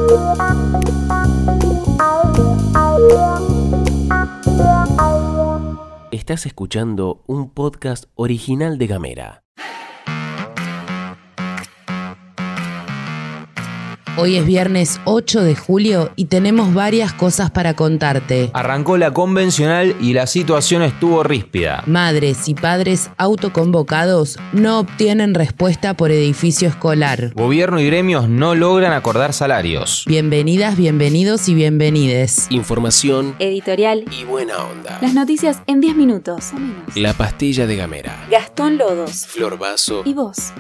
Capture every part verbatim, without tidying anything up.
Estás escuchando un podcast original de Gamera. Hoy es viernes ocho de julio y tenemos varias cosas para contarte. Arrancó la convencional y la situación estuvo ríspida. Madres y padres autoconvocados no obtienen respuesta por edificio escolar. Gobierno y gremios no logran acordar salarios. Bienvenidas, bienvenidos y bienvenides. Información, editorial y buena onda. Las noticias en diez minutos o menos. La pastilla de Gamera. Gastón Lodos. Flor Vaso. Y vos.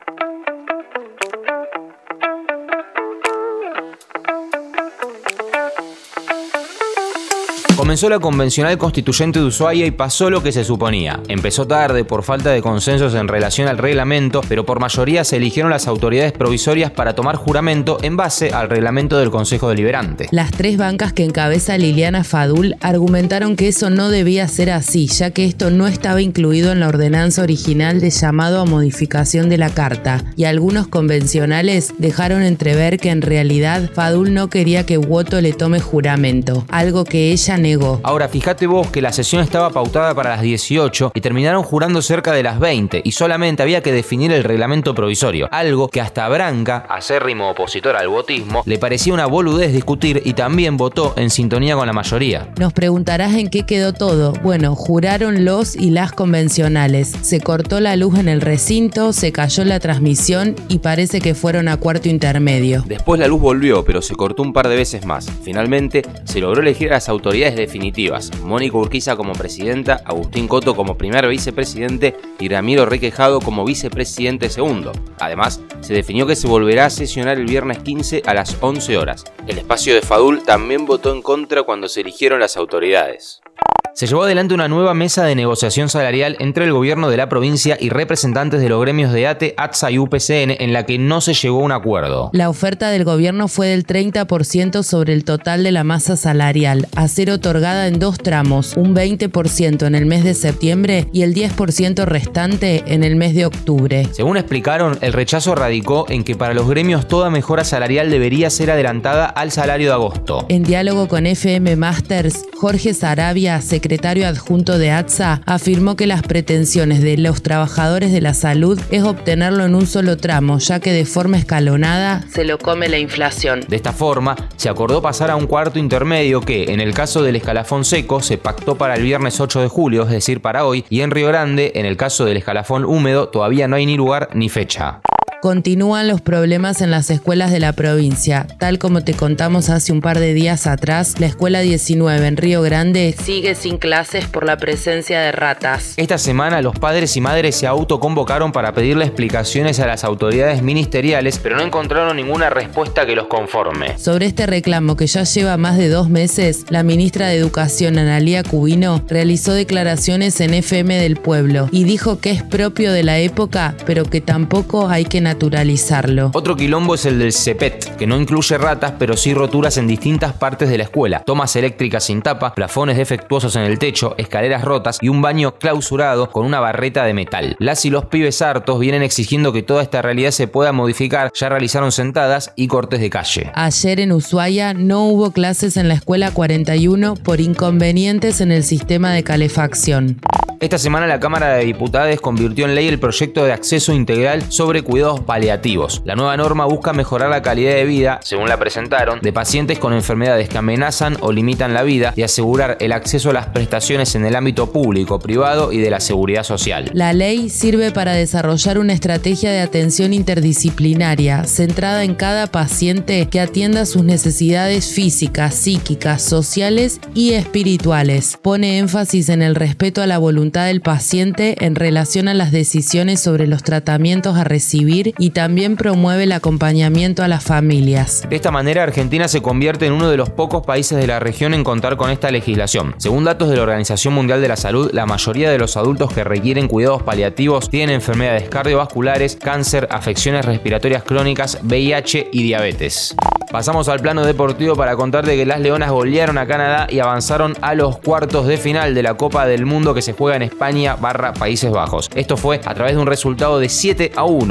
Comenzó la convencional constituyente de Ushuaia y pasó lo que se suponía. Empezó tarde por falta de consensos en relación al reglamento, pero por mayoría se eligieron las autoridades provisorias para tomar juramento en base al reglamento del Consejo Deliberante. Las tres bancas que encabeza Liliana Fadul argumentaron que eso no debía ser así, ya que esto no estaba incluido en la ordenanza original de llamado a modificación de la Carta, y algunos convencionales dejaron entrever que en realidad Fadul no quería que Woto le tome juramento, algo que ella negó. Ahora, fíjate vos que la sesión estaba pautada para las dieciocho y terminaron jurando cerca de las veinte y solamente había que definir el reglamento provisorio, algo que hasta a Branca, acérrimo opositor al votismo, le parecía una boludez discutir y también votó en sintonía con la mayoría. Nos preguntarás en qué quedó todo. Bueno, juraron los y las convencionales, se cortó la luz en el recinto, se cayó la transmisión y parece que fueron a cuarto intermedio. Después la luz volvió, pero se cortó un par de veces más. Finalmente, se logró elegir a las autoridades definitivas: Mónica Urquiza como presidenta, Agustín Coto como primer vicepresidente y Ramiro Requejado como vicepresidente segundo. Además, se definió que se volverá a sesionar el viernes quince a las once horas. El espacio de Fadul también votó en contra cuando se eligieron las autoridades. Se llevó adelante una nueva mesa de negociación salarial entre el gobierno de la provincia y representantes de los gremios de A T E, A T S A y U P C N, en la que no se llegó a un acuerdo. La oferta del gobierno fue del treinta por ciento sobre el total de la masa salarial, a ser otorgada en dos tramos, un veinte por ciento en el mes de septiembre y el diez por ciento restante en el mes de octubre. Según explicaron, el rechazo radicó en que para los gremios toda mejora salarial debería ser adelantada al salario de agosto. En diálogo con F M Masters, Jorge Sarabia, secretario secretario adjunto de A T S A, afirmó que las pretensiones de los trabajadores de la salud es obtenerlo en un solo tramo, ya que de forma escalonada se lo come la inflación. De esta forma, se acordó pasar a un cuarto intermedio que, en el caso del escalafón seco, se pactó para el viernes ocho de julio, es decir, para hoy, y en Río Grande, en el caso del escalafón húmedo, todavía no hay ni lugar ni fecha. Continúan los problemas en las escuelas de la provincia. Tal como te contamos hace un par de días atrás, la escuela diecinueve en Río Grande sigue sin clases por la presencia de ratas. Esta semana los padres y madres se autoconvocaron para pedirle explicaciones a las autoridades ministeriales, pero no encontraron ninguna respuesta que los conforme. Sobre este reclamo, que ya lleva más de dos meses, la ministra de Educación, Analía Cubino, realizó declaraciones en F M del Pueblo y dijo que es propio de la época, pero que tampoco hay que naturalizarlo. Otro quilombo es el del CEPET, que no incluye ratas, pero sí roturas en distintas partes de la escuela, tomas eléctricas sin tapa, plafones defectuosos en el techo, escaleras rotas y un baño clausurado con una barreta de metal. Las y los pibes hartos vienen exigiendo que toda esta realidad se pueda modificar, ya realizaron sentadas y cortes de calle. Ayer en Ushuaia no hubo clases en la escuela cuarenta y uno por inconvenientes en el sistema de calefacción. Esta semana la Cámara de Diputados convirtió en ley el proyecto de acceso integral sobre cuidados paliativos. La nueva norma busca mejorar la calidad de vida, según la presentaron, de pacientes con enfermedades que amenazan o limitan la vida y asegurar el acceso a las prestaciones en el ámbito público, privado y de la seguridad social. La ley sirve para desarrollar una estrategia de atención interdisciplinaria centrada en cada paciente que atienda sus necesidades físicas, psíquicas, sociales y espirituales. Pone énfasis en el respeto a la voluntad del paciente en relación a las decisiones sobre los tratamientos a recibir y también promueve el acompañamiento a las familias. De esta manera, Argentina se convierte en uno de los pocos países de la región en contar con esta legislación. Según datos de la Organización Mundial de la Salud, la mayoría de los adultos que requieren cuidados paliativos tienen enfermedades cardiovasculares, cáncer, afecciones respiratorias crónicas, V I H y diabetes. Pasamos al plano deportivo para contarte que las Leonas golearon a Canadá y avanzaron a los cuartos de final de la Copa del Mundo que se juega en España barra Países Bajos. Esto fue a través de un resultado de siete a uno del último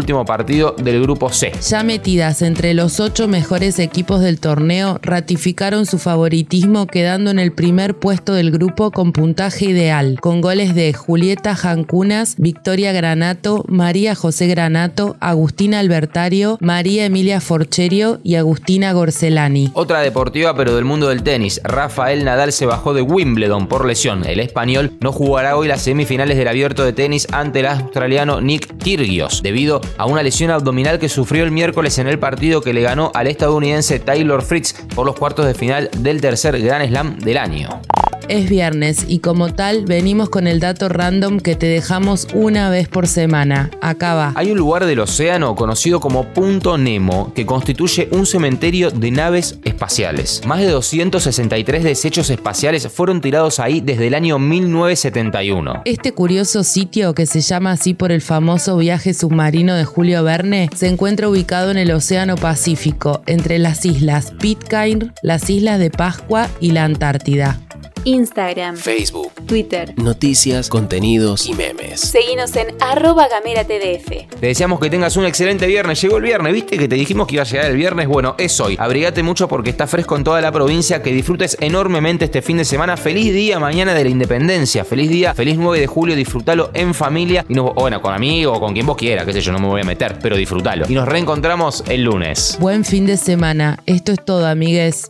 último partido del grupo C. Ya metidas entre los ocho mejores equipos del torneo, ratificaron su favoritismo quedando en el primer puesto del grupo con puntaje ideal, con goles de Julieta Jancunas, Victoria Granato, María José Granato, Agustina Albertario, María Emilia Forcherio y Agustina Gorcelani. Otra deportiva pero del mundo del tenis, Rafael Nadal se bajó de Wimbledon por lesión. El español no jugará hoy las semifinales del Abierto de tenis ante el australiano Nick Kyrgios, debido a una lesión abdominal que sufrió el miércoles en el partido que le ganó al estadounidense Taylor Fritz por los cuartos de final del tercer Grand Slam del año. Es viernes y como tal venimos con el dato random que te dejamos una vez por semana. Acá va. Hay un lugar del océano conocido como Punto Nemo que constituye un cementerio de naves espaciales. Más de doscientos sesenta y tres desechos espaciales fueron tirados ahí desde el año mil novecientos setenta y uno. Este curioso sitio, que se llama así por el famoso viaje submarino de Julio Verne, se encuentra ubicado en el Océano Pacífico, entre las islas Pitcairn, las Islas de Pascua y la Antártida. Instagram, Facebook, Twitter, noticias, contenidos y memes. seguinos en arroba gamera T D F. Te deseamos que tengas un excelente viernes. Llegó el viernes, ¿viste que te dijimos que iba a llegar el viernes? Bueno, es hoy. Abrigate mucho porque está fresco en toda la provincia. Que disfrutes enormemente este fin de semana. Feliz día mañana de la Independencia. Feliz día, feliz nueve de julio. Disfrútalo en familia. Y no, bueno, con amigos o con quien vos quieras, qué sé yo, no me voy a meter, pero disfrútalo. Y nos reencontramos el lunes. Buen fin de semana. Esto es todo, amigues.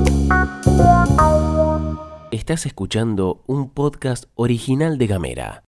Estás escuchando un podcast original de Gamera.